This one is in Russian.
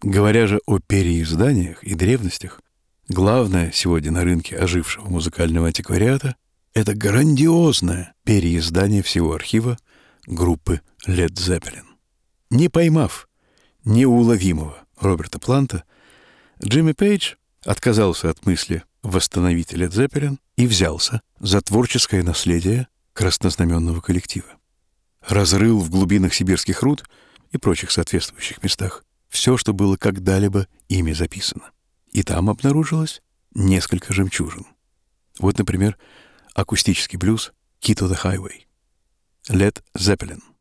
Говоря же о переизданиях и древностях, главное сегодня на рынке ожившего музыкального антиквариата — это грандиозное переиздание всего архива группы Led Zeppelin. Не поймав неуловимого Роберта Планта, Джимми Пейдж отказался от мысли восстановить Led Zeppelin и взялся за творческое наследие краснознаменного коллектива. Разрыл в глубинах сибирских руд и прочих соответствующих местах все, что было когда-либо ими записано. И там обнаружилось несколько жемчужин. Вот, например, акустический блюз «Key to the Highway». Led Zeppelin.